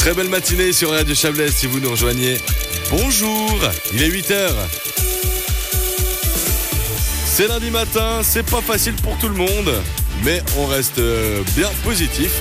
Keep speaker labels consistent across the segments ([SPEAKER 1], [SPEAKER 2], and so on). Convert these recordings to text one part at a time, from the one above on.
[SPEAKER 1] Très belle matinée sur Radio Chablais si vous nous rejoignez. Bonjour, il est 8h. C'est lundi matin, c'est pas facile pour tout le monde, mais on reste bien positif.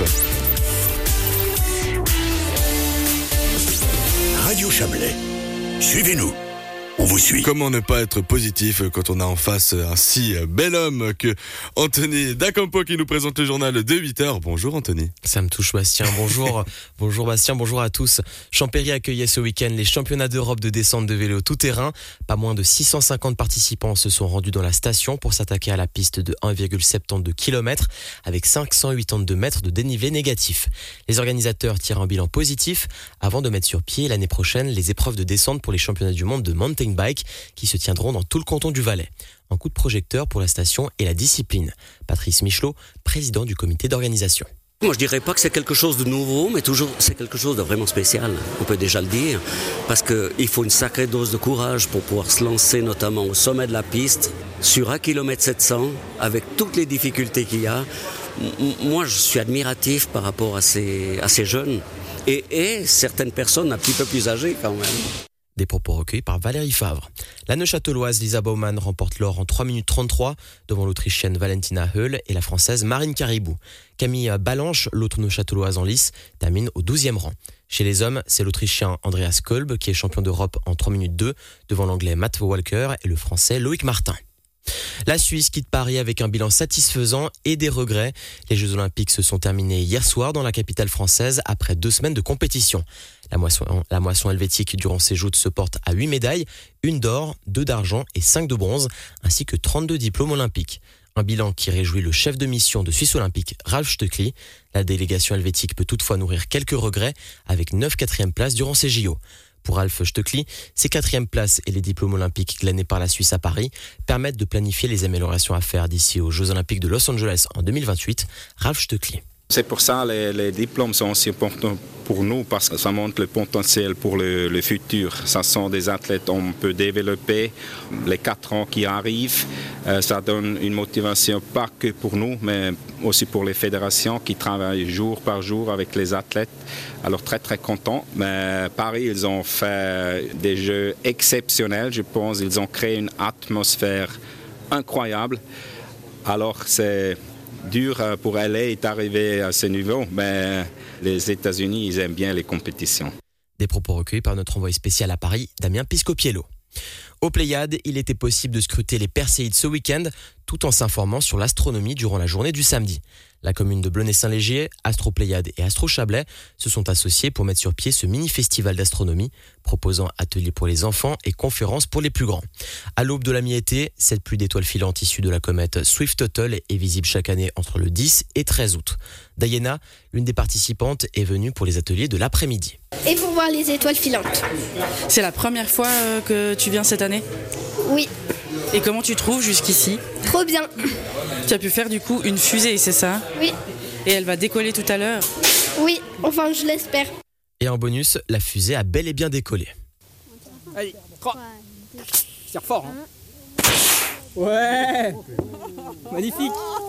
[SPEAKER 2] Radio Chablais, suivez-nous. On vous suit.
[SPEAKER 1] Comment ne pas être positif quand on a en face un si bel homme que Anthony Dacampo qui nous présente le journal de 8h. Bonjour Anthony.
[SPEAKER 3] Ça me touche Bastien, bonjour. Bonjour Bastien, bonjour à tous. Champéry accueillait ce week-end les championnats d'Europe de descente de vélo tout-terrain. Pas moins de 650 participants se sont rendus dans la station pour s'attaquer à la piste de 1,72 km avec 582 mètres de dénivelé négatif. Les organisateurs tirent un bilan positif avant de mettre sur pied l'année prochaine les épreuves de descente pour les championnats du monde de mountain bike qui se tiendront dans tout le canton du Valais. Un coup de projecteur pour la station et la discipline. Patrice Michelot, président du comité d'organisation.
[SPEAKER 4] Moi je dirais pas que c'est quelque chose de nouveau, mais toujours c'est quelque chose de vraiment spécial, on peut déjà le dire, parce qu'il faut une sacrée dose de courage pour pouvoir se lancer notamment au sommet de la piste, sur 1,7 km, avec toutes les difficultés qu'il y a. Moi je suis admiratif par rapport à ces jeunes, et certaines personnes un petit peu plus âgées quand même.
[SPEAKER 3] Des propos recueillis par Valérie Favre. La Neuchâteloise Lisa Baumann remporte l'or en 3 minutes 33 devant l'Autrichienne Valentina Höll et la Française Marine Caribou. Camille Balanche, l'autre Neuchâteloise en lice, termine au 12e rang. Chez les hommes, c'est l'Autrichien Andreas Kolb qui est champion d'Europe en 3 minutes 2 devant l'Anglais Matt Walker et le Français Loïc Martin. La Suisse quitte Paris avec un bilan satisfaisant et des regrets. Les Jeux Olympiques se sont terminés hier soir dans la capitale française après 2 semaines de compétition. La moisson helvétique durant ces joutes se porte à 8 médailles, 1 d'or, 2 d'argent et 5 de bronze, ainsi que 32 diplômes olympiques. Un bilan qui réjouit le chef de mission de Suisse Olympique, Ralf Stöckli. La délégation helvétique peut toutefois nourrir quelques regrets avec 9 quatrièmes places durant ces JO. Pour Ralf Stöckli, ces 4e places et les diplômes olympiques glanés par la Suisse à Paris permettent de planifier les améliorations à faire d'ici aux Jeux Olympiques de Los Angeles en 2028. Ralf Stöckli.
[SPEAKER 5] C'est pour ça que les diplômes sont aussi importants pour nous parce que ça montre le potentiel pour le futur. Ça sont des athlètes qu'on peut développer les 4 ans qui arrivent. Ça donne une motivation pas que pour nous, mais aussi pour les fédérations qui travaillent jour par jour avec les athlètes. Alors très très contents. Mais Paris, ils ont fait des jeux exceptionnels, je pense. Ils ont créé une atmosphère incroyable. Alors c'est dur pour LA d'arriver à ce niveau, mais les États-Unis, ils aiment bien les compétitions.
[SPEAKER 3] Des propos recueillis par notre envoyé spécial à Paris, Damien Piscopiello. Aux Pléiades, il était possible de scruter les Perséides ce week-end, tout en s'informant sur l'astronomie durant la journée du samedi. La commune de Blonay-Saint-Légier, Astro Pléiades et Astro Chablais se sont associés pour mettre sur pied ce mini-festival d'astronomie, proposant ateliers pour les enfants et conférences pour les plus grands. À l'aube de la mi-été, cette pluie d'étoiles filantes issue de la comète Swift-Tuttle est visible chaque année entre le 10 et 13 août. Diana, l'une des participantes, est venue pour les ateliers de l'après-midi.
[SPEAKER 6] Et pour voir les étoiles filantes.
[SPEAKER 7] C'est la première fois que tu viens cette année ?
[SPEAKER 6] Oui.
[SPEAKER 7] Et comment tu trouves jusqu'ici ?
[SPEAKER 6] Trop bien.
[SPEAKER 7] Tu as pu faire du coup une fusée, c'est ça ?
[SPEAKER 6] Oui.
[SPEAKER 7] Et elle va décoller tout à l'heure ?
[SPEAKER 6] Oui, enfin je l'espère.
[SPEAKER 3] Et en bonus, la fusée a bel et bien décollé.
[SPEAKER 8] Allez, 3. Tire fort. Hein. Ouais. Magnifique.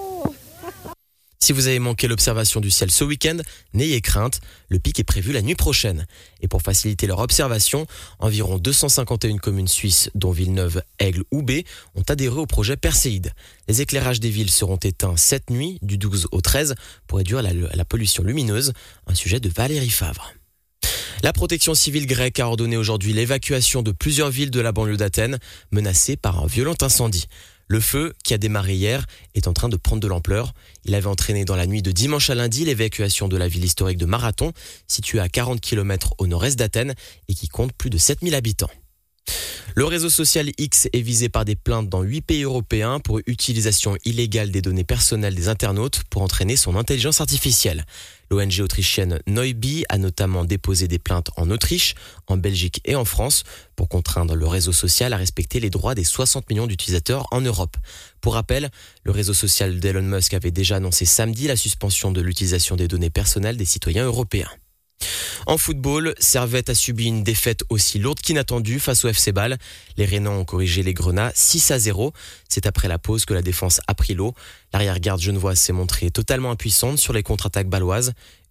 [SPEAKER 3] Si vous avez manqué l'observation du ciel ce week-end, n'ayez crainte, le pic est prévu la nuit prochaine. Et pour faciliter leur observation, environ 251 communes suisses, dont Villeneuve, Aigle ou B, ont adhéré au projet Perséide. Les éclairages des villes seront éteints cette nuit, du 12 au 13, pour réduire la pollution lumineuse, un sujet de Valérie Favre. La protection civile grecque a ordonné aujourd'hui l'évacuation de plusieurs villes de la banlieue d'Athènes, menacées par un violent incendie. Le feu, qui a démarré hier, est en train de prendre de l'ampleur. Il avait entraîné dans la nuit de dimanche à lundi l'évacuation de la ville historique de Marathon, située à 40 km au nord-est d'Athènes et qui compte plus de 7000 habitants. Le réseau social X est visé par des plaintes dans 8 pays européens pour utilisation illégale des données personnelles des internautes pour entraîner son intelligence artificielle. L'ONG autrichienne Neubi a notamment déposé des plaintes en Autriche, en Belgique et en France pour contraindre le réseau social à respecter les droits des 60 millions d'utilisateurs en Europe. Pour rappel, le réseau social d'Elon Musk avait déjà annoncé samedi la suspension de l'utilisation des données personnelles des citoyens européens. En football, Servette a subi une défaite aussi lourde qu'inattendue face au FC Bâle. Les Rhénans ont corrigé les Grenats 6-0. C'est après la pause que la défense a pris l'eau. L'arrière-garde genevoise s'est montrée totalement impuissante sur les contre-attaques bâloises.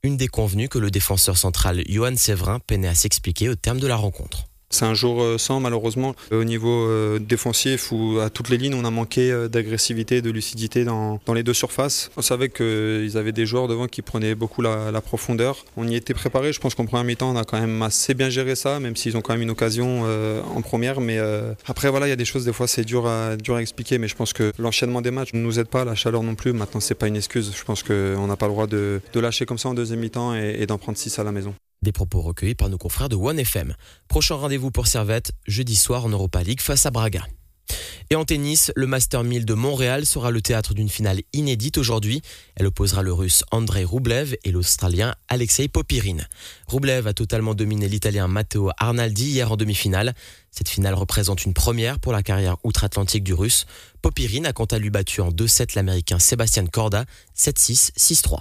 [SPEAKER 3] Une déconvenue que le défenseur central Yohan Séverin peinait à s'expliquer au terme de la rencontre.
[SPEAKER 9] C'est un jour sans, malheureusement. Au niveau défensif ou à toutes les lignes, on a manqué d'agressivité, de lucidité dans les deux surfaces. On savait qu'ils avaient des joueurs devant qui prenaient beaucoup la profondeur. On y était préparé. Je pense qu'en première mi-temps, on a quand même assez bien géré ça, même s'ils ont quand même une occasion en première. Mais après, voilà, il y a des choses, des fois, c'est dur à expliquer. Mais je pense que l'enchaînement des matchs ne nous aide pas, la chaleur non plus. Maintenant, c'est pas une excuse. Je pense qu'on n'a pas le droit de lâcher comme ça en deuxième mi-temps et d'en prendre 6 à la maison.
[SPEAKER 3] Des propos recueillis par nos confrères de One FM. Prochain rendez-vous pour Servette, jeudi soir en Europa League face à Braga. Et en tennis, le Master 1000 de Montréal sera le théâtre d'une finale inédite aujourd'hui. Elle opposera le Russe Andrei Roublev et l'Australien Alexei Popyrin. Roublev a totalement dominé l'Italien Matteo Arnaldi hier en demi-finale. Cette finale représente une première pour la carrière outre-Atlantique du Russe. Popyrin a quant à lui battu en 2-7 l'Américain Sebastian Corda, 7-6, 6-3.